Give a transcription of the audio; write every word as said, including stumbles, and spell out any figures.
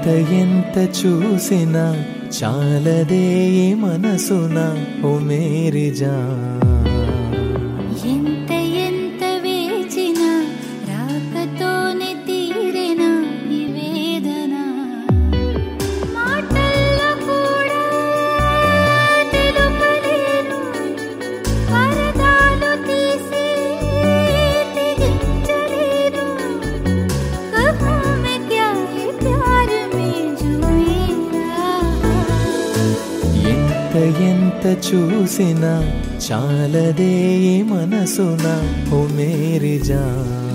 ఎంత ఎంత చూసినా చాలదే ఈ మనసున ఓ మేరీ జాన్. ఎంత ఎంత వేచినా రాకతోనే తీరెనా ఈ వేదన. మాటల్లో కూడా తెలుపలేను పరదాలు తీసి తెగించలేను. కహూ మే క్యా యే ప్యార్ మే జో మేరా. ఎంత ఎంత చూసినా చాలదే ఈ మనసున ఓ మేరీ జాన్.